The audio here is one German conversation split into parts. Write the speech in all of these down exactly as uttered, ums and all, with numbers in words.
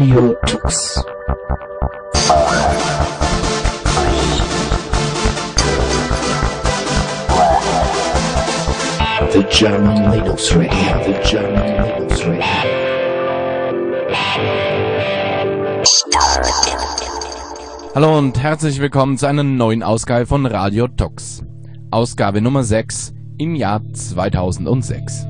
Radio Tux. The German Linux Radio, the German Linux Radio. Hallo und herzlich willkommen zu einer neuen Ausgabe von Radio Tux. Ausgabe Nummer sechs im Jahr zweitausendsechs.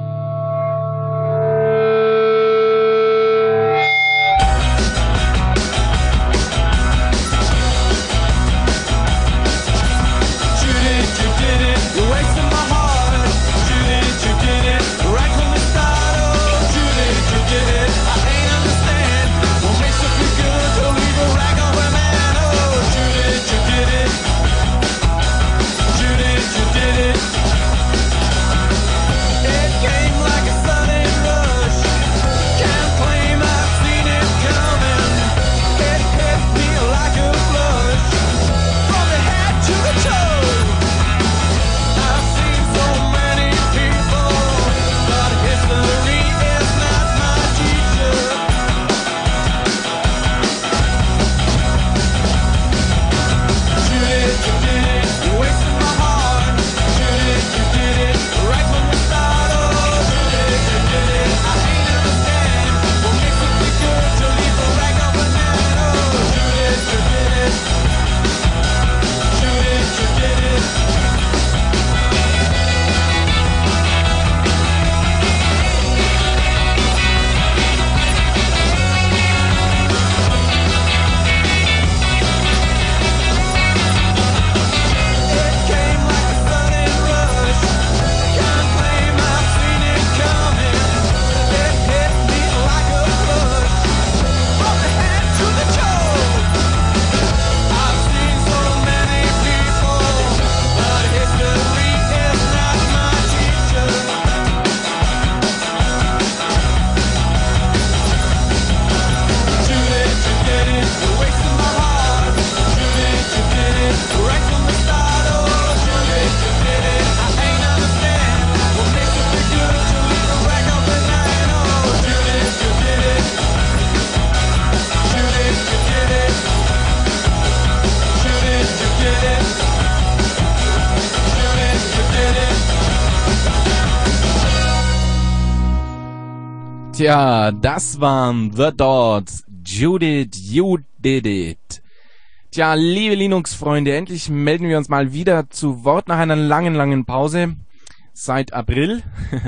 Tja, das waren The Dots, Judith, You Did It. Tja, liebe Linux-Freunde, endlich melden wir uns mal wieder zu Wort nach einer langen, langen Pause seit April.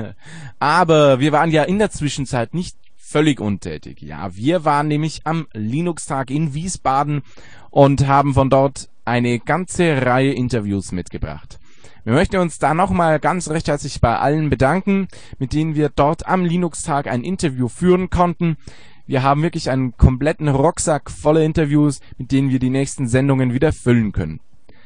Aber wir waren ja in der Zwischenzeit nicht völlig untätig. Ja, wir waren nämlich am Linux-Tag in Wiesbaden und haben von dort eine ganze Reihe Interviews mitgebracht. Wir möchten uns da nochmal ganz recht herzlich bei allen bedanken, mit denen wir dort am Linux-Tag ein Interview führen konnten. Wir haben wirklich einen kompletten Rucksack voller Interviews, mit denen wir die nächsten Sendungen wieder füllen können.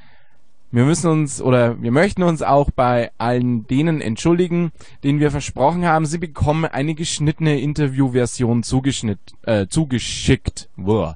Wir müssen uns oder wir möchten uns auch bei allen denen entschuldigen, denen wir versprochen haben, sie bekommen eine geschnittene Interviewversion zugeschnitt, äh, zugeschickt. Boah.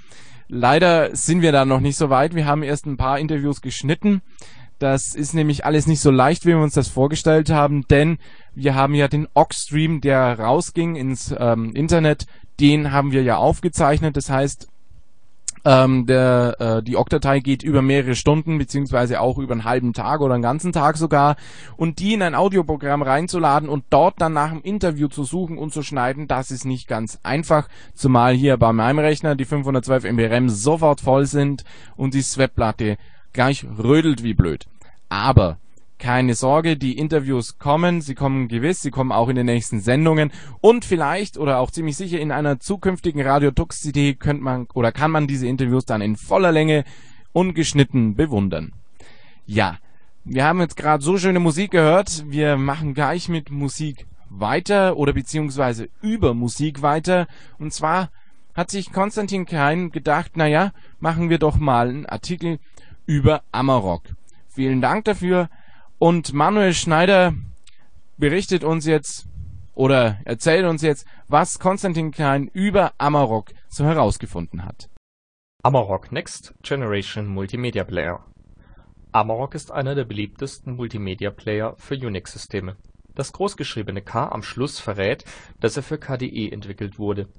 Leider sind wir da noch nicht so weit. Wir haben erst ein paar Interviews geschnitten. Das ist nämlich alles nicht so leicht, wie wir uns das vorgestellt haben, denn wir haben ja den Ogg-Stream, der rausging ins ähm, Internet, den haben wir ja aufgezeichnet. Das heißt, ähm, der, äh, die Ogg-Datei geht über mehrere Stunden, beziehungsweise auch über einen halben Tag oder einen ganzen Tag sogar. Und die in ein Audioprogramm reinzuladen und dort dann nach dem Interview zu suchen und zu schneiden, das ist nicht ganz einfach. Zumal hier bei meinem Rechner die fünfhundertzwölf Megabyte RAM sofort voll sind und die Swap-Platte gleich rödelt wie blöd. Aber keine Sorge, die Interviews kommen, sie kommen gewiss, sie kommen auch in den nächsten Sendungen und vielleicht oder auch ziemlich sicher in einer zukünftigen Radio Tux C D könnte man oder kann man diese Interviews dann in voller Länge ungeschnitten bewundern. Ja, wir haben jetzt gerade so schöne Musik gehört, wir machen gleich mit Musik weiter oder beziehungsweise über Musik weiter und zwar hat sich Konstantin Kein gedacht, naja, machen wir doch mal einen Artikel über Amarok. Vielen Dank dafür. Und Manuel Schneider berichtet uns jetzt oder erzählt uns jetzt, was Konstantin Kein über Amarok so herausgefunden hat. Amarok Next Generation Multimedia Player. Amarok ist einer der beliebtesten Multimedia-Player für Unix-Systeme. Das großgeschriebene K am Schluss verrät, dass er für K D E entwickelt wurde.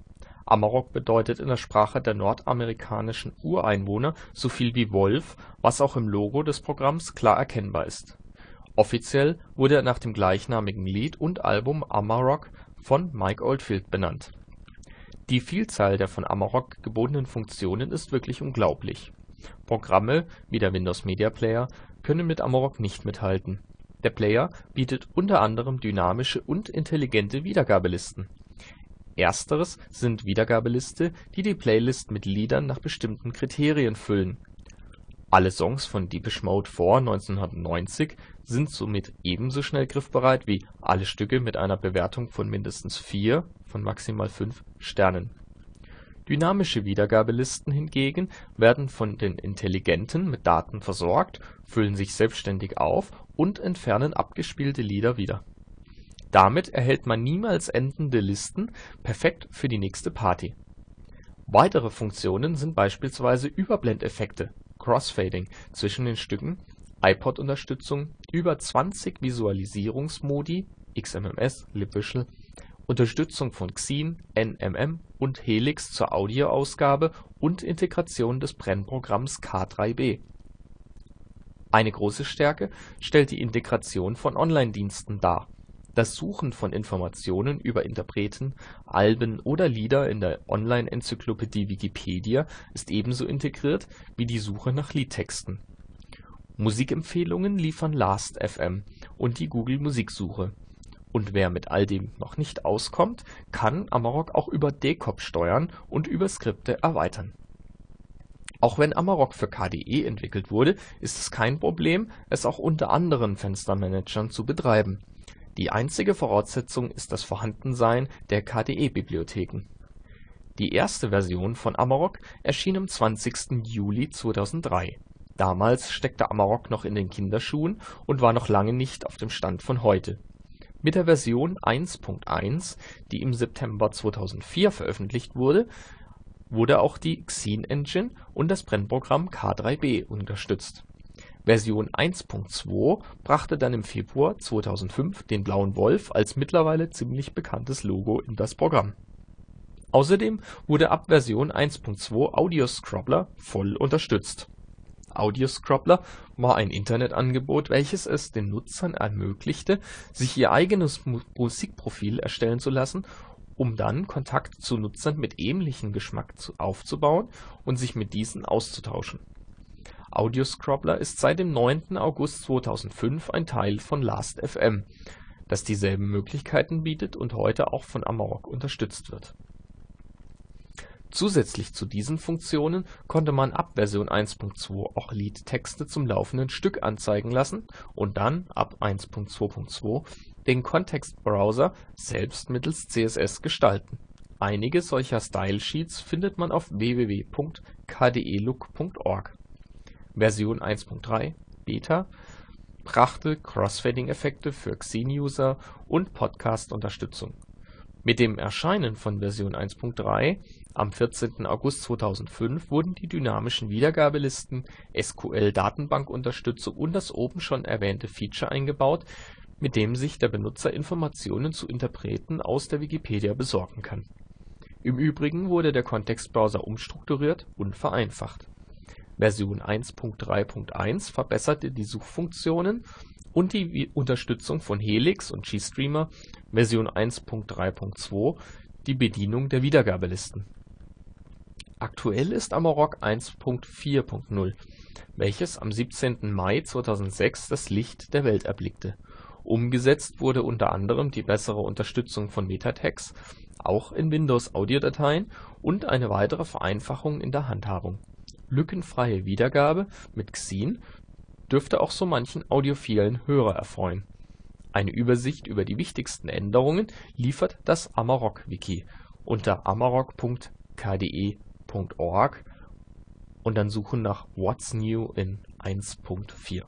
Amarok bedeutet in der Sprache der nordamerikanischen Ureinwohner so viel wie Wolf, was auch im Logo des Programms klar erkennbar ist. Offiziell wurde er nach dem gleichnamigen Lied und Album Amarok von Mike Oldfield benannt. Die Vielzahl der von Amarok gebotenen Funktionen ist wirklich unglaublich. Programme wie der Windows Media Player können mit Amarok nicht mithalten. Der Player bietet unter anderem dynamische und intelligente Wiedergabelisten. Ersteres sind Wiedergabeliste, die die Playlist mit Liedern nach bestimmten Kriterien füllen. Alle Songs von Depeche Mode vor neunzehnhundertneunzig sind somit ebenso schnell griffbereit wie alle Stücke mit einer Bewertung von mindestens vier von maximal fünf Sternen. Dynamische Wiedergabelisten hingegen werden von den Intelligenten mit Daten versorgt, füllen sich selbstständig auf und entfernen abgespielte Lieder wieder. Damit erhält man niemals endende Listen, perfekt für die nächste Party. Weitere Funktionen sind beispielsweise Überblendeffekte, Crossfading zwischen den Stücken, iPod-Unterstützung, über zwanzig Visualisierungsmodi (X M M S, LibVisual), Unterstützung von Xeen, N M M und Helix zur Audioausgabe und Integration des Brennprogramms K drei B. Eine große Stärke stellt die Integration von Online-Diensten dar. Das Suchen von Informationen über Interpreten, Alben oder Lieder in der Online-Enzyklopädie Wikipedia ist ebenso integriert wie die Suche nach Liedtexten. Musikempfehlungen liefern Last Punkt F M und die Google-Musiksuche. Und wer mit all dem noch nicht auskommt, kann Amarok auch über Decop steuern und über Skripte erweitern. Auch wenn Amarok für K D E entwickelt wurde, ist es kein Problem, es auch unter anderen Fenstermanagern zu betreiben. Die einzige Voraussetzung ist das Vorhandensein der K D E-Bibliotheken. Die erste Version von Amarok erschien am zwanzigsten Juli zweitausenddrei. Damals steckte Amarok noch in den Kinderschuhen und war noch lange nicht auf dem Stand von heute. Mit der Version eins Punkt eins, die im September zweitausendvier veröffentlicht wurde, wurde auch die Xeen Engine und das Brennprogramm K drei B unterstützt. Version eins Punkt zwei brachte dann im Februar zweitausendfünf den blauen Wolf als mittlerweile ziemlich bekanntes Logo in das Programm. Außerdem wurde ab Version eins Punkt zwei Audio-Scrobbler voll unterstützt. Audio-Scrobbler war ein Internetangebot, welches es den Nutzern ermöglichte, sich ihr eigenes Mu- Musikprofil erstellen zu lassen, um dann Kontakt zu Nutzern mit ähnlichem Geschmack zu, aufzubauen und sich mit diesen auszutauschen. Audio-Scrobbler ist seit dem neunten August zweitausendfünf ein Teil von Last Punkt F M, das dieselben Möglichkeiten bietet und heute auch von Amarok unterstützt wird. Zusätzlich zu diesen Funktionen konnte man ab Version eins Punkt zwei auch Liedtexte zum laufenden Stück anzeigen lassen und dann ab eins Punkt zwei Punkt zwei den Kontextbrowser selbst mittels C S S gestalten. Einige solcher Stylesheets findet man auf w w w Punkt k d e look Punkt org. Version eins Punkt drei Beta brachte Crossfading-Effekte für Xeen-User und Podcast-Unterstützung. Mit dem Erscheinen von Version eins Punkt drei am vierzehnten August zweitausendfünf wurden die dynamischen Wiedergabelisten, S Q L-Datenbankunterstützung und das oben schon erwähnte Feature eingebaut, mit dem sich der Benutzer Informationen zu Interpreten aus der Wikipedia besorgen kann. Im Übrigen wurde der Kontextbrowser umstrukturiert und vereinfacht. Version eins Punkt drei Punkt eins verbesserte die Suchfunktionen und die Unterstützung von Helix und GStreamer, Version eins Punkt drei Punkt zwei die Bedienung der Wiedergabelisten. Aktuell ist Amarok eins Punkt vier Punkt null, welches am siebzehnten Mai zweitausendsechs das Licht der Welt erblickte. Umgesetzt wurde unter anderem die bessere Unterstützung von Metatext, auch in Windows-Audiodateien und eine weitere Vereinfachung in der Handhabung. Lückenfreie Wiedergabe mit Xeen dürfte auch so manchen audiophilen Hörer erfreuen. Eine Übersicht über die wichtigsten Änderungen liefert das Amarok-Wiki unter amarok Punkt k d e Punkt org und dann suchen nach What's New in eins Punkt vier.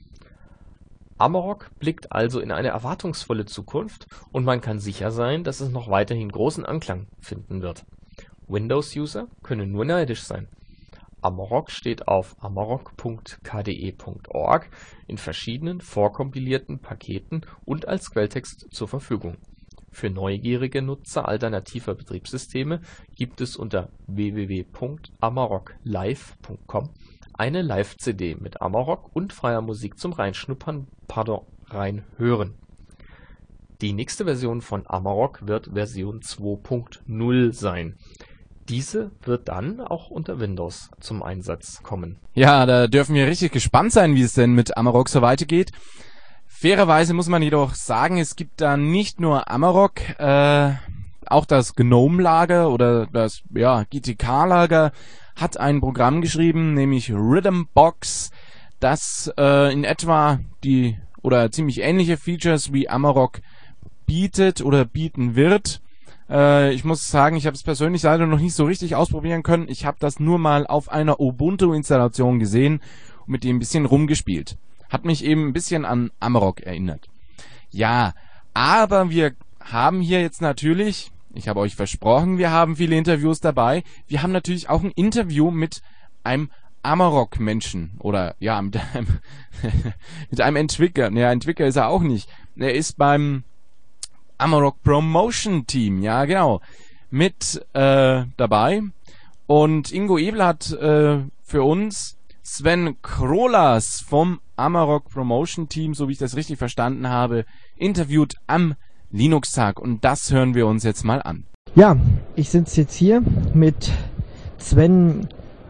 Amarok blickt also in eine erwartungsvolle Zukunft und man kann sicher sein, dass es noch weiterhin großen Anklang finden wird. Windows-User können nur neidisch sein. Amarok steht auf amarok Punkt k d e Punkt org in verschiedenen vorkompilierten Paketen und als Quelltext zur Verfügung. Für neugierige Nutzer alternativer Betriebssysteme gibt es unter w w w punkt amarok live punkt com eine Live-C D mit Amarok und freier Musik zum Reinschnuppern, pardon, reinhören. Die nächste Version von Amarok wird Version zwei Punkt null sein. Diese wird dann auch unter Windows zum Einsatz kommen. Ja, da dürfen wir richtig gespannt sein, wie es denn mit Amarok so weitergeht. Fairerweise muss man jedoch sagen, es gibt da nicht nur Amarok, äh, auch das GNOME-Lager oder das ja, G T K-Lager hat ein Programm geschrieben, nämlich Rhythmbox, das äh, in etwa die oder ziemlich ähnliche Features wie Amarok bietet oder bieten wird. Äh, ich muss sagen, ich habe es persönlich leider noch nicht so richtig ausprobieren können. Ich habe das nur mal auf einer Ubuntu-Installation gesehen und mit dem ein bisschen rumgespielt. Hat mich eben ein bisschen an Amarok erinnert. Ja, aber wir haben hier jetzt natürlich, ich habe euch versprochen, wir haben viele Interviews dabei. Wir haben natürlich auch ein Interview mit einem Amarok-Menschen oder ja, mit einem, mit einem Entwickler. Naja, Entwickler ist er auch nicht. Er ist beim Amarok Promotion Team, ja genau, mit äh, dabei. Und Ingo Ebel hat äh, für uns Sven Krolas vom Amarok Promotion Team, so wie ich das richtig verstanden habe, interviewt am Linux-Tag. Und das hören wir uns jetzt mal an. Ja, ich sitze jetzt hier mit Sven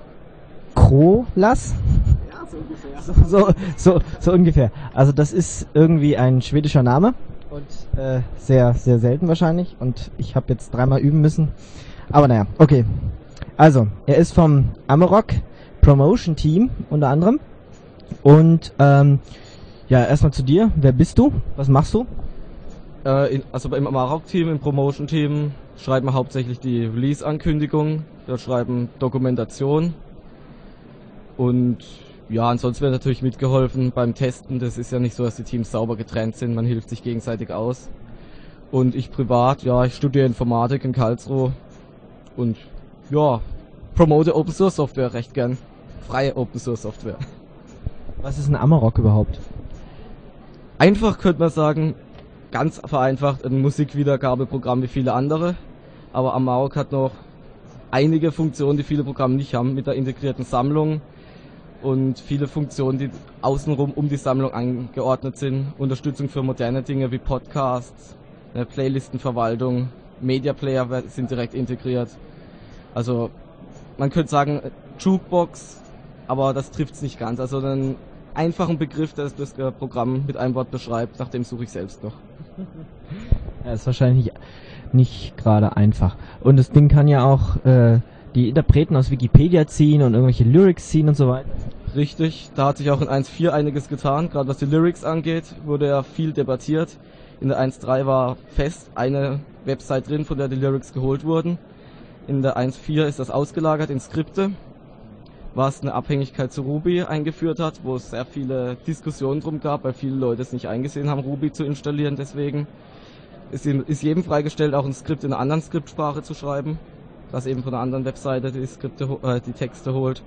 Krolas. Ja, so ungefähr. So, so, so, so ungefähr. Also das ist irgendwie ein schwedischer Name und äh, sehr, sehr selten wahrscheinlich. Und ich habe jetzt dreimal üben müssen. Aber naja, okay. Also, er ist vom Amarok Promotion Team unter anderem. Und ähm, ja, erstmal zu dir. Wer bist du? Was machst du? Äh, in, also im Amarok-Team, im Promotion-Team schreiben wir hauptsächlich die Release-Ankündigung. Wir schreiben Dokumentation. Und ja, ansonsten wird natürlich mitgeholfen beim Testen. Das ist ja nicht so, dass die Teams sauber getrennt sind. Man hilft sich gegenseitig aus. Und ich privat, ja, ich studiere Informatik in Karlsruhe. Und ja, promote Open Source Software recht gern. Freie Open Source Software. Was ist ein Amarok überhaupt? Einfach könnte man sagen, ganz vereinfacht, ein Musikwiedergabeprogramm wie viele andere. Aber Amarok hat noch einige Funktionen, die viele Programme nicht haben, mit der integrierten Sammlung und viele Funktionen, die außenrum um die Sammlung angeordnet sind. Unterstützung für moderne Dinge wie Podcasts, eine Playlistenverwaltung, Media Player sind direkt integriert. Also man könnte sagen Jukebox, aber das trifft es nicht ganz. Also einen einfachen Begriff, der das Programm mit einem Wort beschreibt, nach dem suche ich selbst noch. Ja, ist wahrscheinlich nicht, nicht gerade einfach. Und das Ding kann ja auch äh, die Interpreten aus Wikipedia ziehen und irgendwelche Lyrics ziehen und so weiter. Richtig, da hat sich auch in eins Punkt vier einiges getan. Gerade was die Lyrics angeht, wurde ja viel debattiert. In der eins Punkt drei war fest eine Website drin, von der die Lyrics geholt wurden. In der eins Punkt vier ist das ausgelagert in Skripte, was eine Abhängigkeit zu Ruby eingeführt hat, wo es sehr viele Diskussionen drum gab, weil viele Leute es nicht eingesehen haben, Ruby zu installieren. Deswegen ist, ist jedem freigestellt, auch ein Skript in einer anderen Skriptsprache zu schreiben, das eben von einer anderen Webseite die Skripte, äh, die Texte holt.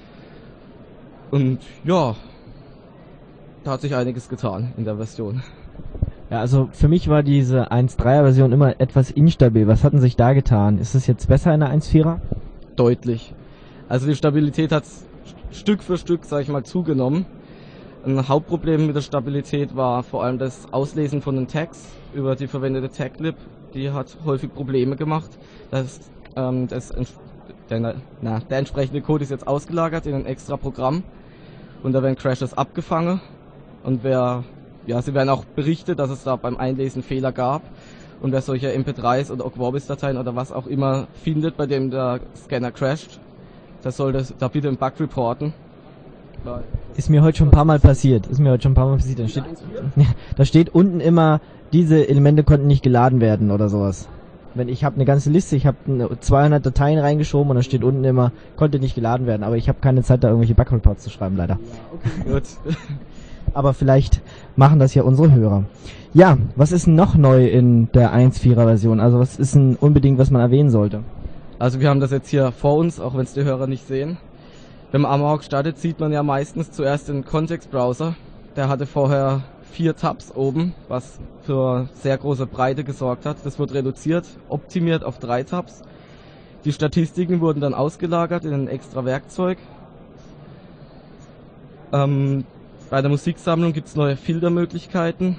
Und ja, da hat sich einiges getan in der Version. Ja, also für mich war diese eins Punkt dreier Version immer etwas instabil. Was hat denn sich da getan? Ist es jetzt besser in der eins Punkt vierer? Deutlich. Also die Stabilität hat Stück für Stück, sage ich mal, zugenommen. Ein Hauptproblem mit der Stabilität war vor allem das Auslesen von den Tags über die verwendete Taglib. Die hat häufig Probleme gemacht. Das, ähm, das, der, na, der entsprechende Code ist jetzt ausgelagert in ein extra Programm und da werden Crashes abgefangen und wer, ja, sie werden auch berichtet, dass es da beim Einlesen Fehler gab. Und wer solche M P dreis oder Ogvorbis-Dateien oder was auch immer findet, bei dem der Scanner crasht, der soll das da bitte im Bug reporten. Ist mir heute schon ein paar Mal passiert. Ist mir heute schon ein paar Mal passiert. Da steht, da steht unten immer, diese Elemente konnten nicht geladen werden oder sowas. Wenn ich habe eine ganze Liste, ich habe zweihundert Dateien reingeschoben und da steht unten immer, konnte nicht geladen werden. Aber ich habe keine Zeit, da irgendwelche Bug Reports zu schreiben, leider. Okay, gut. Aber vielleicht machen das ja unsere Hörer. Ja, was ist noch neu in der eins Punkt vierer Version? Also was ist denn unbedingt, was man erwähnen sollte? Also wir haben das jetzt hier vor uns, auch wenn es die Hörer nicht sehen. Wenn man Amarok startet, sieht man ja meistens zuerst den Kontext-Browser. Der hatte vorher vier Tabs oben, was für sehr große Breite gesorgt hat. Das wird reduziert, optimiert auf drei Tabs. Die Statistiken wurden dann ausgelagert in ein extra Werkzeug. Ähm, bei der Musiksammlung gibt es neue Filtermöglichkeiten.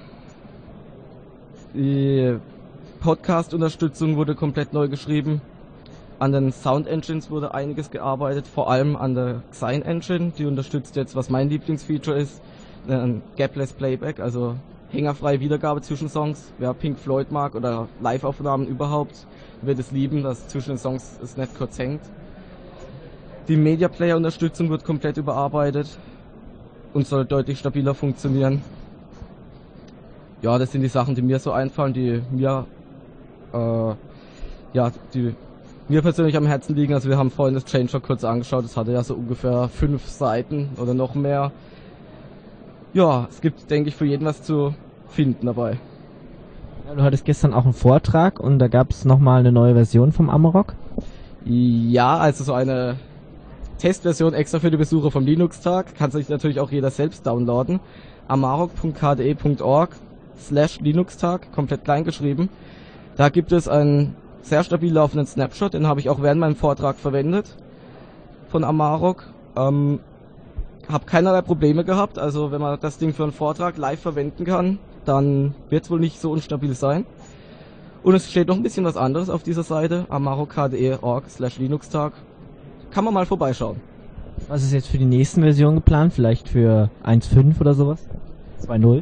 Die Podcast-Unterstützung wurde komplett neu geschrieben. An den Sound-Engines wurde einiges gearbeitet, vor allem an der Xine-Engine. Die unterstützt jetzt, was mein Lieblingsfeature ist, ein Gapless Playback, also hängerfreie Wiedergabe zwischen Songs. Wer Pink Floyd mag oder Live-Aufnahmen überhaupt, wird es lieben, dass zwischen den Songs es nicht kurz hängt. Die Media Player-Unterstützung wird komplett überarbeitet und soll deutlich stabiler funktionieren. Ja, das sind die Sachen, die mir so einfallen, die mir, äh, ja, die mir persönlich am Herzen liegen. Also wir haben vorhin das Changelog kurz angeschaut, das hatte ja so ungefähr fünf Seiten oder noch mehr. Ja, es gibt, denke ich, für jeden was zu finden dabei. Ja, du hattest gestern auch einen Vortrag und da gab es nochmal eine neue Version vom Amarok. Ja, also so eine Testversion extra für die Besucher vom Linux-Tag. Kann sich natürlich auch jeder selbst downloaden. amarok punkt k d e punkt org slash Linux-Tag, komplett klein geschrieben. Da gibt es einen sehr stabil laufenden Snapshot, den habe ich auch während meinem Vortrag verwendet von Amarok. Ähm, habe keinerlei Probleme gehabt, also wenn man das Ding für einen Vortrag live verwenden kann, dann wird es wohl nicht so unstabil sein. Und es steht noch ein bisschen was anderes auf dieser Seite, amarok punkt k d e punkt org slash Linux-Tag. Kann man mal vorbeischauen. Was ist jetzt für die nächsten Versionen geplant? Vielleicht für eins Punkt fünf oder sowas? zwei Punkt null?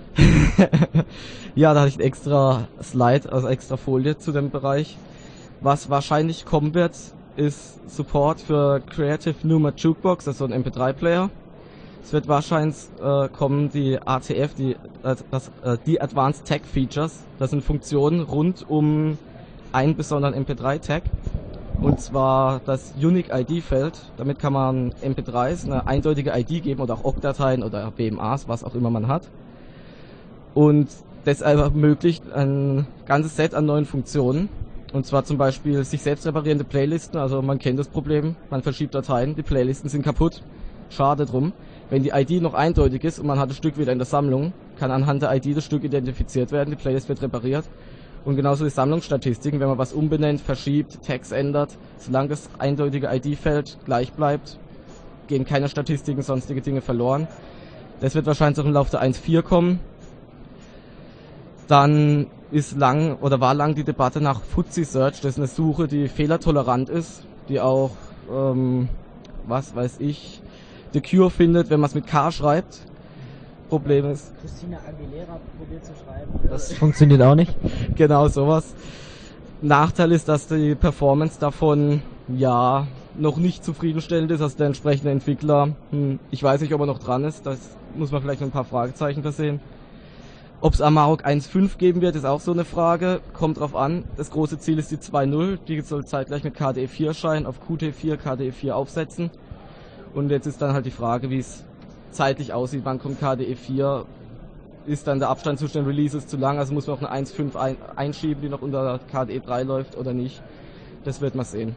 Ja, da hatte ich ein extra Slide, also extra Folie zu dem Bereich. Was wahrscheinlich kommen wird, ist Support für Creative Numa Jukebox, das ist so ein M P drei Player. Es wird wahrscheinlich äh, kommen die A T F, die, äh, das, äh, die Advanced Tag Features. Das sind Funktionen rund um einen besonderen M P drei Tag. Und zwar das Unique I D-Feld. Damit kann man M P dreis eine eindeutige I D geben oder auch Ogg-Dateien oder B M As, was auch immer man hat. Und das ermöglicht ein ganzes Set an neuen Funktionen. Und zwar zum Beispiel sich selbst reparierende Playlisten. Also man kennt das Problem, man verschiebt Dateien, die Playlisten sind kaputt. Schade drum. Wenn die I D noch eindeutig ist und man hat das Stück wieder in der Sammlung, kann anhand der I D das Stück identifiziert werden, die Playlist wird repariert. Und genauso die Sammlungsstatistiken, wenn man was umbenennt, verschiebt, Tags ändert, solange das eindeutige I D-Feld gleich bleibt, gehen keine Statistiken, sonstige Dinge verloren. Das wird wahrscheinlich auch im Laufe der eins Punkt vier kommen. Dann ist lang oder war lang die Debatte nach Fuzzy Search. Das ist eine Suche, die fehlertolerant ist, die auch, ähm, was weiß ich, The Cure findet, wenn man es mit K schreibt. Problem ist... Christina Aguilera probiert zu schreiben. Das funktioniert auch nicht. Genau, sowas. Nachteil ist, dass die Performance davon, ja, noch nicht zufriedenstellend ist. Also der entsprechende Entwickler, hm, ich weiß nicht, ob er noch dran ist. Das muss man vielleicht mit ein paar Fragezeichen versehen. Ob es Amarok eins Punkt fünf geben wird, ist auch so eine Frage. Kommt drauf an. Das große Ziel ist die zwei Punkt null. Die soll zeitgleich mit K D E vier erscheinen, auf Qt vier, K D E vier aufsetzen. Und jetzt ist dann halt die Frage, wie es zeitlich aussieht. Wann kommt K D E vier? Ist dann der Abstand zwischen den Releases zu lang? Also muss man auch eine eins Punkt fünf ein einschieben, die noch unter K D E drei läuft oder nicht? Das wird man sehen.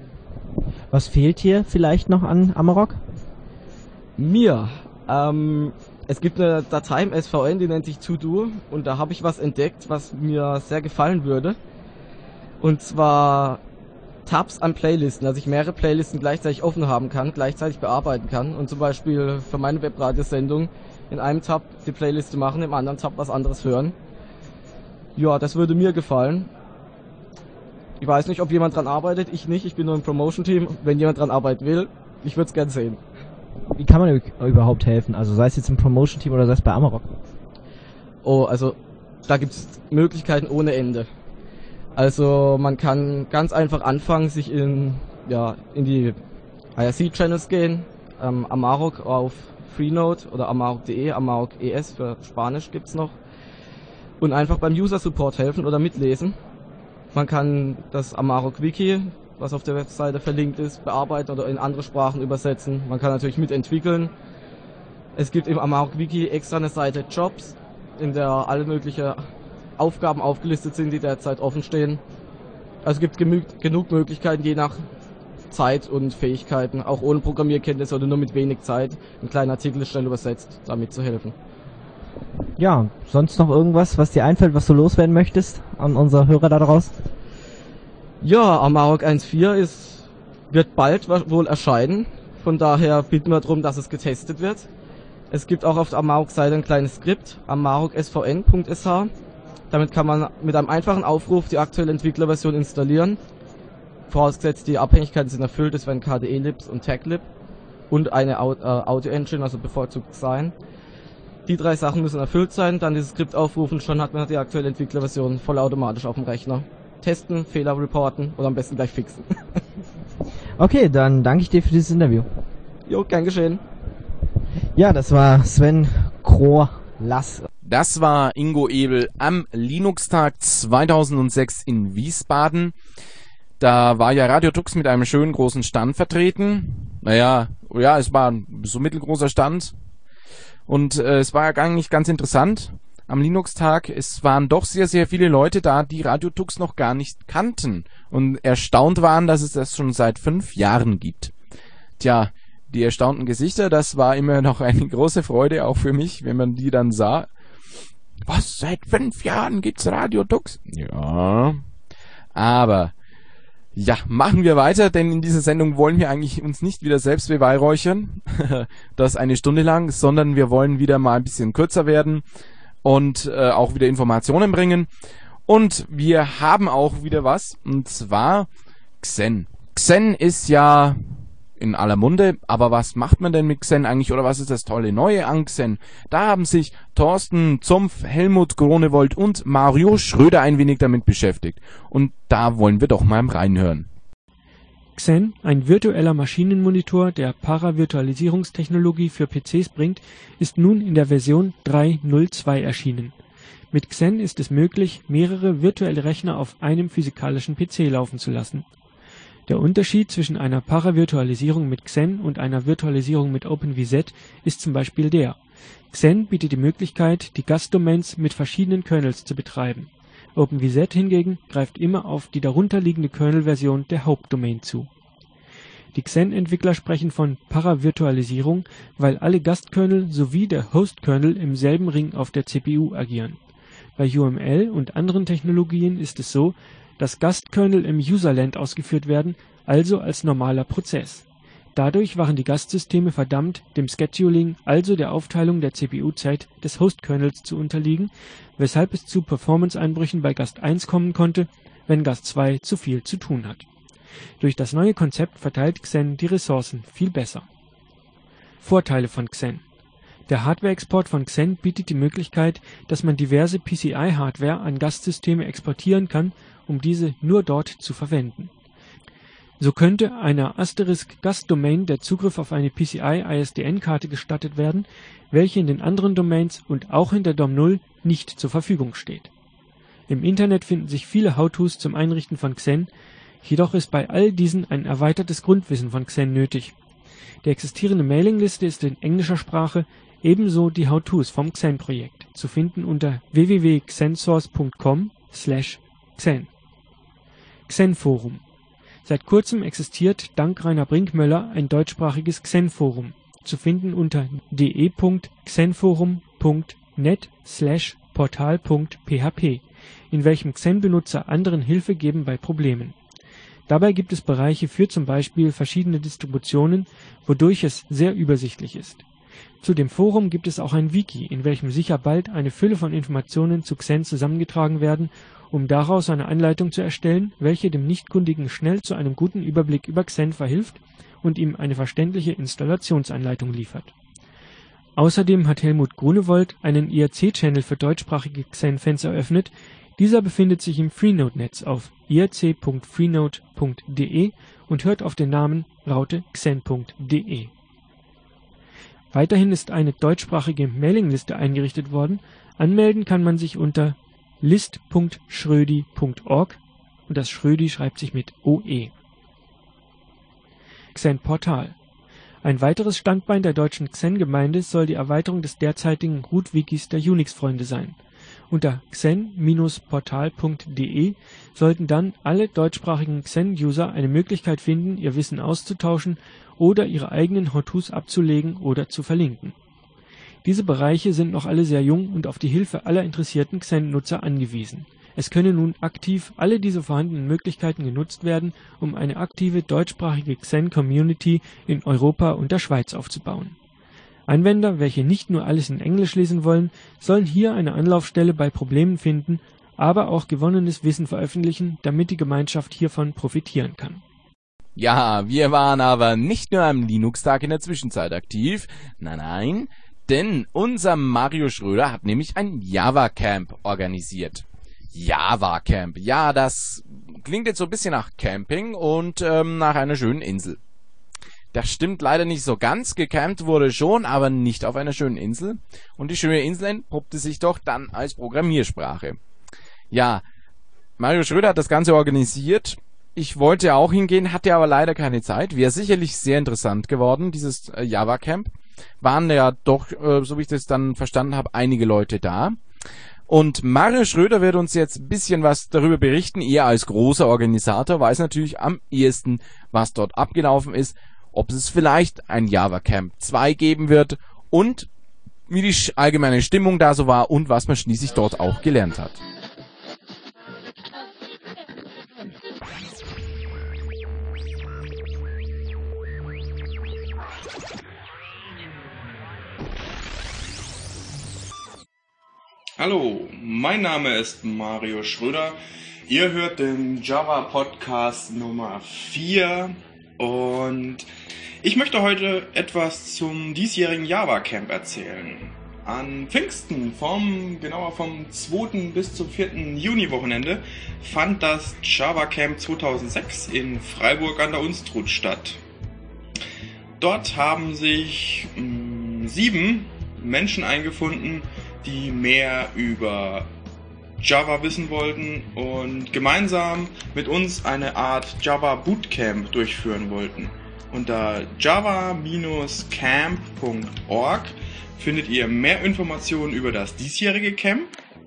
Was fehlt hier vielleicht noch an Amarok? Mir? Ähm... Es gibt eine Datei im S V N, die nennt sich To Do, und da habe ich was entdeckt, was mir sehr gefallen würde. Und zwar Tabs an Playlisten, dass ich mehrere Playlisten gleichzeitig offen haben kann, gleichzeitig bearbeiten kann und zum Beispiel für meine Webradiosendung in einem Tab die Playliste machen, im anderen Tab was anderes hören. Ja, das würde mir gefallen. Ich weiß nicht, ob jemand dran arbeitet, ich nicht, ich bin nur im Promotion-Team. Wenn jemand dran arbeiten will, ich würde es gern sehen. Wie kann man überhaupt helfen? Also sei es jetzt im Promotion-Team oder sei es bei Amarok? Oh, also da gibt es Möglichkeiten ohne Ende. Also man kann ganz einfach anfangen, sich in, ja, in die I R C-Channels gehen, ähm, Amarok auf Freenode oder amarok punkt de, Amarok E S für Spanisch gibt's noch, und einfach beim User-Support helfen oder mitlesen. Man kann das Amarok-Wiki, was auf der Webseite verlinkt ist, bearbeiten oder in andere Sprachen übersetzen. Man kann natürlich mitentwickeln. Es gibt im Amarok-Wiki extra eine Seite Jobs, in der alle möglichen Aufgaben aufgelistet sind, die derzeit offen stehen. Also es gibt genug, genug Möglichkeiten, je nach Zeit und Fähigkeiten, auch ohne Programmierkenntnisse oder nur mit wenig Zeit, ein kleiner Artikel ist schnell übersetzt, damit zu helfen. Ja, sonst noch irgendwas, was dir einfällt, was du loswerden möchtest an unsere Hörer da draußen? Ja, Amarok eins Punkt vier ist, wird bald wohl erscheinen. Von daher bitten wir darum, dass es getestet wird. Es gibt auch auf der Amarok-Seite ein kleines Skript, amarok s v n punkt s h. Damit kann man mit einem einfachen Aufruf die aktuelle Entwicklerversion installieren. Vorausgesetzt, die Abhängigkeiten sind erfüllt, es werden K D E-Libs und TagLib und eine Audio-Engine, also bevorzugt sein. Die drei Sachen müssen erfüllt sein, dann dieses Skript aufrufen, schon hat man die aktuelle Entwicklerversion vollautomatisch auf dem Rechner. Testen, Fehler reporten oder am besten gleich fixen. Okay, dann danke ich dir für dieses Interview. Jo, gern geschehen. Ja, das war Sven Kroh-Lass. Das war Ingo Ebel am Linux-Tag zweitausendsechs in Wiesbaden. Da war ja Radio Tux mit einem schönen großen Stand vertreten. Naja, ja, es war ein so mittelgroßer Stand. Und äh, es war ja eigentlich ganz interessant am Linux-Tag. Es waren doch sehr, sehr viele Leute da, die Radio Tux noch gar nicht kannten. Und erstaunt waren, dass es das schon seit fünf Jahren gibt. Tja, die erstaunten Gesichter, das war immer noch eine große Freude, auch für mich, wenn man die dann sah. Was, seit fünf Jahren gibt's Radio Tux? Ja, aber ja, machen wir weiter, denn in dieser Sendung wollen wir eigentlich uns nicht wieder selbst beweihräuchern, das eine Stunde lang, sondern wir wollen wieder mal ein bisschen kürzer werden und äh, auch wieder Informationen bringen. Und wir haben auch wieder was, und zwar Xen. Xen ist ja in aller Munde, aber was macht man denn mit Xen eigentlich, oder was ist das tolle Neue an Xen? Da haben sich Thorsten Zumpf, Helmut Gronewold und Mario Schröder ein wenig damit beschäftigt. Und da wollen wir doch mal reinhören. Xen, ein virtueller Maschinenmonitor, der Paravirtualisierungstechnologie für P Cs bringt, ist nun in der Version drei Punkt null zwei erschienen. Mit Xen ist es möglich, mehrere virtuelle Rechner auf einem physikalischen P C laufen zu lassen. Der Unterschied zwischen einer Paravirtualisierung mit Xen und einer Virtualisierung mit OpenVZ ist zum Beispiel der: Xen bietet die Möglichkeit, die Gastdomains mit verschiedenen Kernels zu betreiben. OpenVZ hingegen greift immer auf die darunterliegende Kernelversion der Hauptdomain zu. Die Xen-Entwickler sprechen von Paravirtualisierung, weil alle Gastkernel sowie der Hostkernel im selben Ring auf der C P U agieren. Bei U M L und anderen Technologien ist es so, dass Gastkernel im Userland ausgeführt werden, also als normaler Prozess. Dadurch waren die Gastsysteme verdammt, dem Scheduling, also der Aufteilung der C P U-Zeit des Hostkernels zu unterliegen, weshalb es zu Performance-Einbrüchen bei Gast eins kommen konnte, wenn Gast zwei zu viel zu tun hat. Durch das neue Konzept verteilt Xen die Ressourcen viel besser. Vorteile von Xen: Der Hardware-Export von Xen bietet die Möglichkeit, dass man diverse P C I-Hardware an Gastsysteme exportieren kann, um diese nur dort zu verwenden. So könnte einer Asterisk-Gastdomain der Zugriff auf eine P C I I S D N-Karte gestattet werden, welche in den anderen Domains und auch in der D O M null nicht zur Verfügung steht. Im Internet finden sich viele How-Tos zum Einrichten von Xen, jedoch ist bei all diesen ein erweitertes Grundwissen von Xen nötig. Die existierende Mailingliste ist in englischer Sprache, ebenso die How-Tos vom Xen-Projekt, zu finden unter w w w punkt xensource punkt com slash xen. Xen-Forum. Seit kurzem existiert dank Rainer Brinkmöller ein deutschsprachiges Xen-Forum, zu finden unter d e punkt xenforum punkt net slash portal punkt p h p, in welchem Xen-Benutzer anderen Hilfe geben bei Problemen. Dabei gibt es Bereiche für zum Beispiel verschiedene Distributionen, wodurch es sehr übersichtlich ist. Zu dem Forum gibt es auch ein Wiki, in welchem sicher bald eine Fülle von Informationen zu Xen zusammengetragen werden, um daraus eine Anleitung zu erstellen, welche dem Nichtkundigen schnell zu einem guten Überblick über Xen verhilft und ihm eine verständliche Installationsanleitung liefert. Außerdem hat Helmut Grunewold einen I R C-Channel für deutschsprachige Xen-Fans eröffnet. Dieser befindet sich im Freenode-Netz auf i r c punkt freenode punkt d e und hört auf den Namen Raute xen punkt d e. Weiterhin ist eine deutschsprachige Mailingliste eingerichtet worden. Anmelden kann man sich unter list punkt schrödi punkt org und das Schrödi schreibt sich mit O E. Xen-Portal. Ein weiteres Standbein der deutschen Xen-Gemeinde soll die Erweiterung des derzeitigen Root-Wikis der Unix-Freunde sein. Unter xen Bindestrich portal punkt d e sollten dann alle deutschsprachigen Xen-User eine Möglichkeit finden, ihr Wissen auszutauschen oder ihre eigenen How-Tos abzulegen oder zu verlinken. Diese Bereiche sind noch alle sehr jung und auf die Hilfe aller interessierten Xen-Nutzer angewiesen. Es können nun aktiv alle diese vorhandenen Möglichkeiten genutzt werden, um eine aktive deutschsprachige Xen-Community in Europa und der Schweiz aufzubauen. Anwender, welche nicht nur alles in Englisch lesen wollen, sollen hier eine Anlaufstelle bei Problemen finden, aber auch gewonnenes Wissen veröffentlichen, damit die Gemeinschaft hiervon profitieren kann. Ja, wir waren aber nicht nur am Linux-Tag in der Zwischenzeit aktiv, nein, nein, denn unser Mario Schröder hat nämlich ein Java-Camp organisiert. Java-Camp, ja, das klingt jetzt so ein bisschen nach Camping und ähm, nach einer schönen Insel. Das stimmt leider nicht so ganz, gecampt wurde schon, aber nicht auf einer schönen Insel. Und die schöne Insel entpuppte sich doch dann als Programmiersprache. Ja, Mario Schröder hat das Ganze organisiert. Ich wollte auch hingehen, hatte aber leider keine Zeit. Wäre sicherlich sehr interessant geworden, dieses äh, Java-Camp. Waren ja doch, äh, so wie ich das dann verstanden habe, einige Leute da. Und Mario Schröder wird uns jetzt ein bisschen was darüber berichten. Er als großer Organisator weiß natürlich am ehesten, was dort abgelaufen ist, ob es vielleicht ein Java Camp zwei geben wird und wie die allgemeine Stimmung da so war und was man schließlich dort auch gelernt hat. Hallo, mein Name ist Mario Schröder. Ihr hört den Java Podcast Nummer vier und ich möchte heute etwas zum diesjährigen Java Camp erzählen. An Pfingsten, vom, genauer vom zweiten bis zum vierten Juni Wochenende, fand das Java Camp zweitausendsechs in Freiburg an der Unstrut statt. Dort haben sich mh, sieben Menschen eingefunden, die mehr über Java wissen wollten und gemeinsam mit uns eine Art Java Bootcamp durchführen wollten. Unter java Bindestrich camp Punkt org findet ihr mehr Informationen über das diesjährige Camp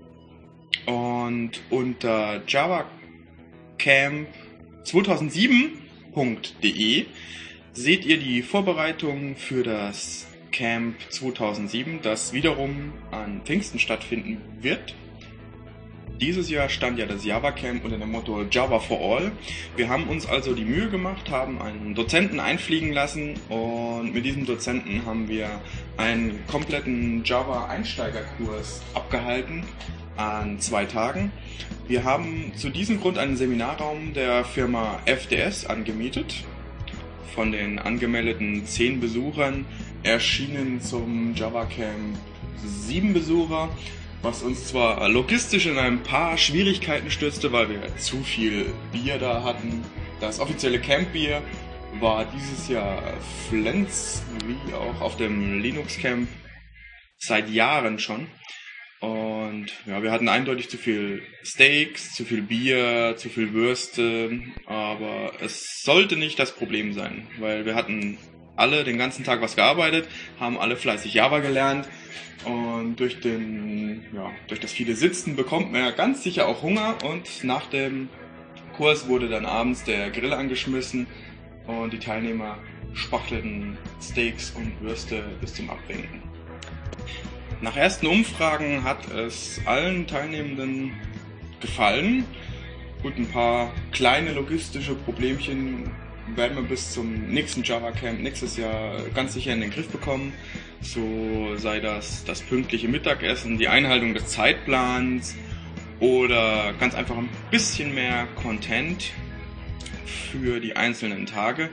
und unter java camp zweitausendsieben Punkt de seht ihr die Vorbereitungen für das Camp zweitausendsieben, das wiederum an Pfingsten stattfinden wird. Dieses Jahr stand ja das Java Camp unter dem Motto Java for All. Wir haben uns also die Mühe gemacht, haben einen Dozenten einfliegen lassen und mit diesem Dozenten haben wir einen kompletten Java Einsteigerkurs abgehalten an zwei Tagen. Wir haben zu diesem Grund einen Seminarraum der Firma F D S angemietet. Von den angemeldeten zehn Besuchern erschienen zum Java Camp sieben Besucher, was uns zwar logistisch in ein paar Schwierigkeiten stürzte, weil wir zu viel Bier da hatten. Das offizielle Campbier war dieses Jahr Flens, wie auch auf dem Linux Camp seit Jahren schon. Und ja, wir hatten eindeutig zu viel Steaks, zu viel Bier, zu viel Würste, aber es sollte nicht das Problem sein, weil wir hatten alle den ganzen Tag was gearbeitet, haben alle fleißig Java gelernt und durch den, ja, durch das viele Sitzen bekommt man ja ganz sicher auch Hunger und nach dem Kurs wurde dann abends der Grill angeschmissen und die Teilnehmer spachtelten Steaks und Würste bis zum Abwinken. Nach ersten Umfragen hat es allen Teilnehmenden gefallen. Gut, ein paar kleine logistische Problemchen werden wir bis zum nächsten Java Camp nächstes Jahr ganz sicher in den Griff bekommen. So sei das das pünktliche Mittagessen, die Einhaltung des Zeitplans oder ganz einfach ein bisschen mehr Content für die einzelnen Tage.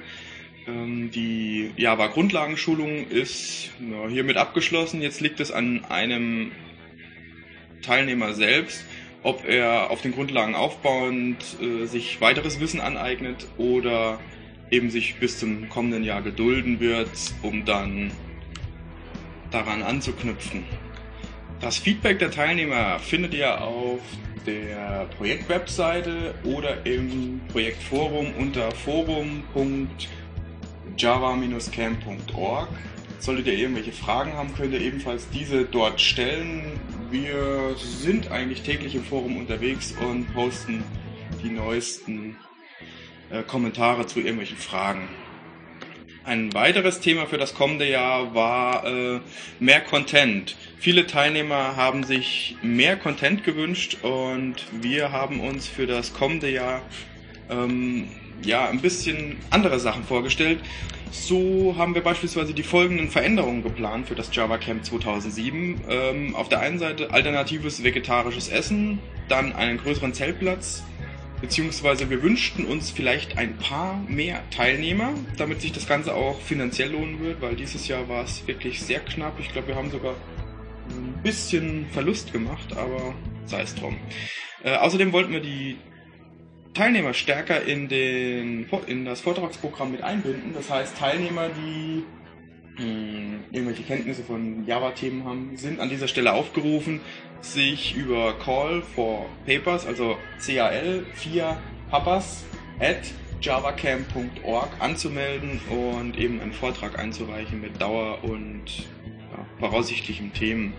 Die Java-Grundlagenschulung ist ja, hiermit abgeschlossen. Jetzt liegt es an einem Teilnehmer selbst, ob er auf den Grundlagen aufbauend äh, sich weiteres Wissen aneignet oder eben sich bis zum kommenden Jahr gedulden wird, um dann daran anzuknüpfen. Das Feedback der Teilnehmer findet ihr auf der Projektwebseite oder im Projektforum unter forum punkt java Bindestrich camp Punkt org. Solltet ihr irgendwelche Fragen haben, könnt ihr ebenfalls diese dort stellen. Wir sind eigentlich täglich im Forum unterwegs und posten die neuesten äh, Kommentare zu irgendwelchen Fragen. Ein weiteres Thema für das kommende Jahr war äh, mehr Content. Viele Teilnehmer haben sich mehr Content gewünscht und wir haben uns für das kommende Jahr ähm, ja, ein bisschen andere Sachen vorgestellt. So haben wir beispielsweise die folgenden Veränderungen geplant für das Java Camp zweitausendsieben. Ähm, auf der einen Seite alternatives vegetarisches Essen, dann einen größeren Zeltplatz, beziehungsweise wir wünschten uns vielleicht ein paar mehr Teilnehmer, damit sich das Ganze auch finanziell lohnen wird, weil dieses Jahr war es wirklich sehr knapp. Ich glaube, wir haben sogar ein bisschen Verlust gemacht, aber sei es drum. Äh, außerdem wollten wir die Teilnehmer stärker in, den, in das Vortragsprogramm mit einbinden. Das heißt, Teilnehmer, die mh, irgendwelche Kenntnisse von Java-Themen haben, sind an dieser Stelle aufgerufen, sich über Call for Papers, also C A L vier Papas at javacamp punkt org anzumelden und eben einen Vortrag einzureichen mit Dauer und ja, voraussichtlichen Themen.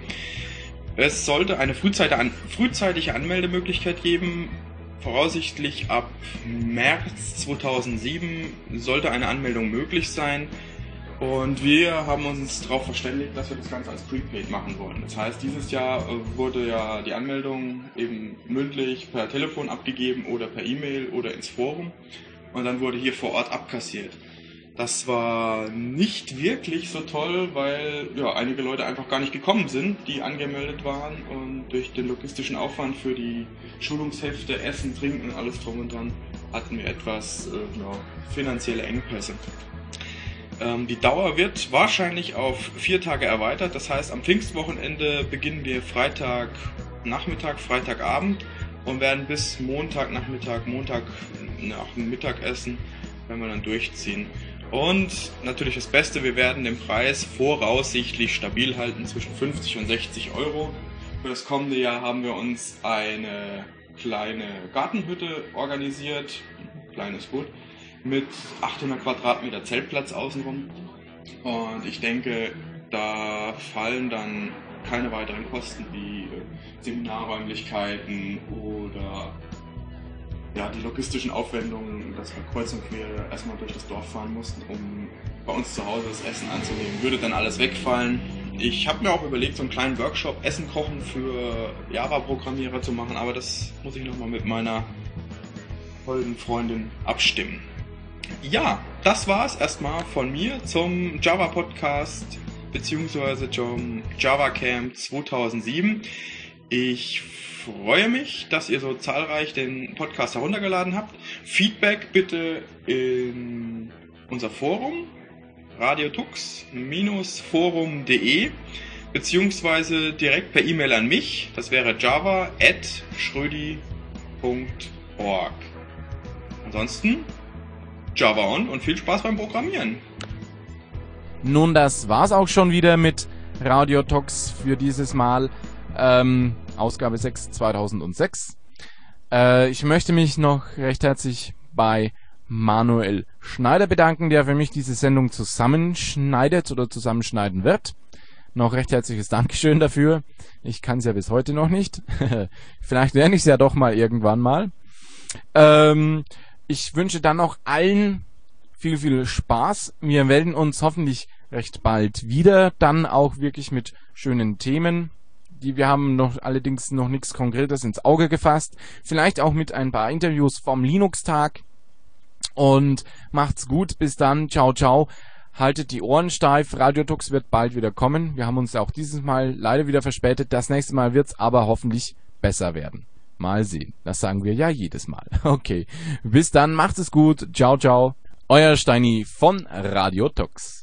Es sollte eine frühzeitige Anmeldemöglichkeit geben. Voraussichtlich ab März zweitausendsieben sollte eine Anmeldung möglich sein und wir haben uns darauf verständigt, dass wir das Ganze als Prepaid machen wollen. Das heißt, dieses Jahr wurde ja die Anmeldung eben mündlich per Telefon abgegeben oder per E-Mail oder ins Forum und dann wurde hier vor Ort abkassiert. Das war nicht wirklich so toll, weil ja, einige Leute einfach gar nicht gekommen sind, die angemeldet waren und durch den logistischen Aufwand für die Schulungshefte, Essen, Trinken und alles drum und dran hatten wir etwas äh, ja, finanzielle Engpässe. Ähm, die Dauer wird wahrscheinlich auf vier Tage erweitert, das heißt am Pfingstwochenende beginnen wir Freitagnachmittag, Freitagabend und werden bis Montagnachmittag, Montag nach dem Mittagessen, wenn wir dann durchziehen. Und natürlich das Beste, wir werden den Preis voraussichtlich stabil halten zwischen fünfzig und sechzig Euro. Für das kommende Jahr haben wir uns eine kleine Gartenhütte organisiert, kleines gut, mit achthundert Quadratmeter Zeltplatz außenrum. Und ich denke, da fallen dann keine weiteren Kosten wie Seminarräumlichkeiten oder ja, die logistischen Aufwendungen, dass wir kreuz und quer erstmal durch das Dorf fahren mussten, um bei uns zu Hause das Essen anzunehmen, würde dann alles wegfallen. Ich habe mir auch überlegt, so einen kleinen Workshop Essen kochen für Java-Programmierer zu machen, aber das muss ich nochmal mit meiner holden Freundin abstimmen. Ja, das war's erstmal von mir zum Java-Podcast beziehungsweise zum Java Camp zweitausendsieben. Ich freue mich, dass ihr so zahlreich den Podcast heruntergeladen habt. Feedback bitte in unser Forum radiotux forum punkt de beziehungsweise direkt per E-Mail an mich. Das wäre java at schrödi punkt org. Ansonsten Java on und viel Spaß beim Programmieren. Nun, das war's auch schon wieder mit Radio Tux für dieses Mal. Ähm, Ausgabe sechs zweitausendsechs. Äh, ich möchte mich noch recht herzlich bei Manuel Schneider bedanken, der für mich diese Sendung zusammenschneidet oder zusammenschneiden wird. Noch recht herzliches Dankeschön dafür. Ich kann es ja bis heute noch nicht. Vielleicht lerne ich es ja doch mal irgendwann mal. Ähm, ich wünsche dann auch allen viel, viel Spaß. Wir melden uns hoffentlich recht bald wieder, dann auch wirklich mit schönen Themen. Die wir haben noch allerdings noch nichts Konkretes ins Auge gefasst. Vielleicht auch mit ein paar Interviews vom Linux-Tag. Und macht's gut. Bis dann. Ciao, ciao. Haltet die Ohren steif. Radio Tux wird bald wieder kommen. Wir haben uns auch dieses Mal leider wieder verspätet. Das nächste Mal wird's aber hoffentlich besser werden. Mal sehen. Das sagen wir ja jedes Mal. Okay. Bis dann. Macht es gut. Ciao, ciao. Euer Steini von Radio Tux.